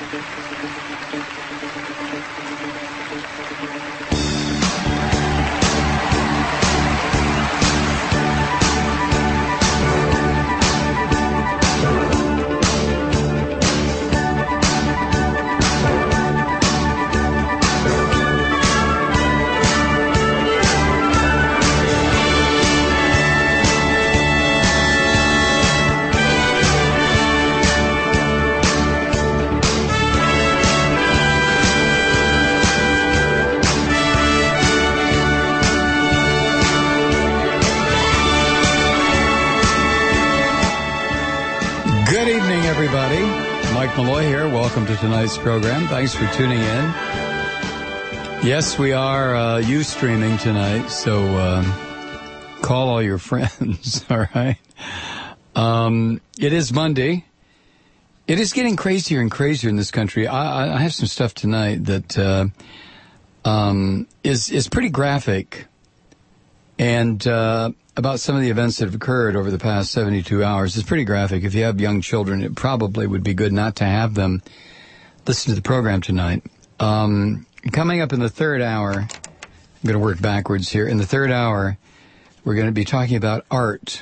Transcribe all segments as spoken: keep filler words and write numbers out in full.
Malloy here. Welcome to tonight's program. Thanks for tuning in. Yes, we are uh, Ustreaming tonight, so uh, call all your friends, all right? Um, it is Monday. It is getting crazier and crazier in this country. I, I have some stuff tonight that uh, um, is, is pretty graphic and uh, about some of the events that have occurred over the past seventy-two hours. It's pretty graphic. If you have young children, it probably would be good not to have them listen to the program tonight. Um, coming up in the third hour, I'm going to work backwards here. In the third hour, we're going to be talking about art.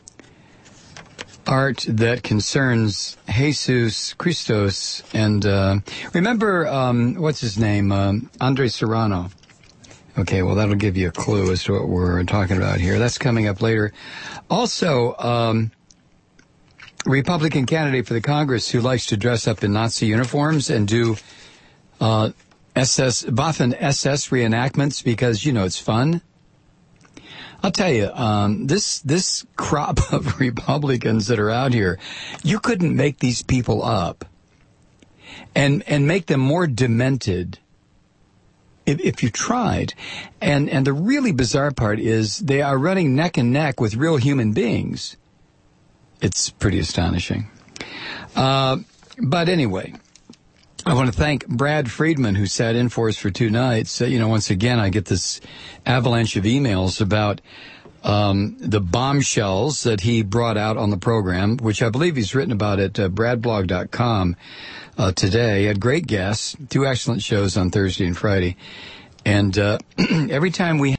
Art that concerns Jesus Christos. And uh, remember, um, what's his name? Um, Andre Serrano. Okay, well, that'll give you a clue as to what we're talking about here. That's coming up later. Also, um, Republican candidate for the Congress who likes to dress up in Nazi uniforms and do uh, S S, Waffen S S reenactments because, you know, it's fun. I'll tell you, um, this this crop of Republicans that are out here, you couldn't make these people up and and make them more demented If, if you tried. And and the really bizarre part is they are running neck and neck with real human beings. It's pretty astonishing. Uh, but anyway, I want to thank Brad Friedman, who sat in for us for two nights. Uh, you know, once again, I get this avalanche of emails about um, the bombshells that he brought out on the program, which I believe he's written about at uh, brad blog dot com. Uh, today. Had great guests, two excellent shows on Thursday and Friday. And uh, every time we